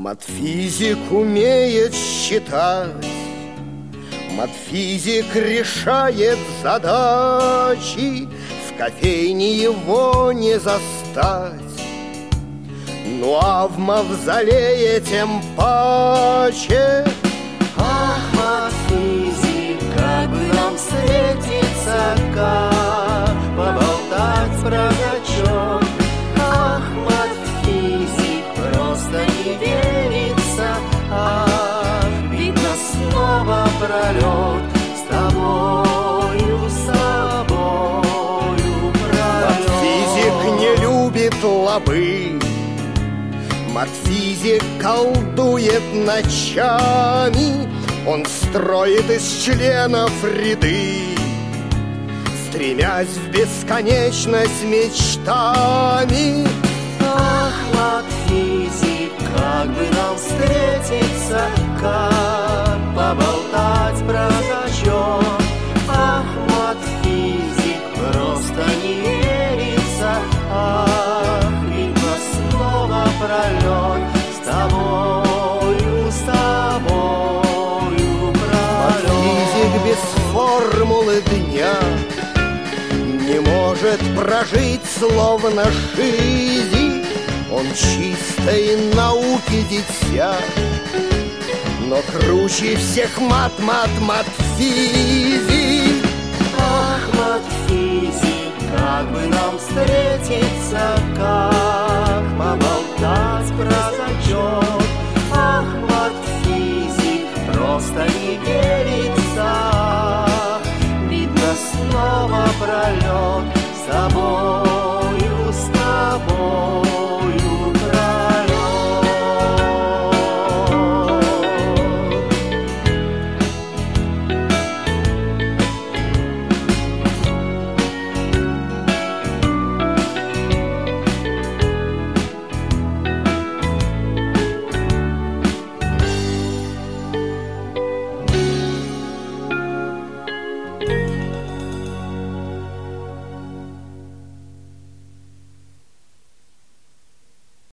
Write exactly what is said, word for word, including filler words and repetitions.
Матфизик умеет считать, матфизик решает задачи, в кофейне его не застать. Ну а в мавзолее тем паче. Ах, матфизик, как бы нам встретиться, как поболтать про зачет. Ах, матфизик, просто не верится, ах, видно снова пролет с тобою, с тобою пролет. Матфизик не любит лобы, матфизик колдует ночами, он строит из членов ряды, стремясь в бесконечность мечтами. Ах, матфизик, как бы нам встретиться, как поболтать про зачет. Ах, матфизик, просто не верится, ах, видно снова пролет с тобою, с тобою пролет. Матфизик без формулы дня не может прожить словно жизнь. Он чистой науки дитя, но круче всех мат-мат матфизик. Ах, матфизик, как бы нам встретиться, как поболтать про зачет.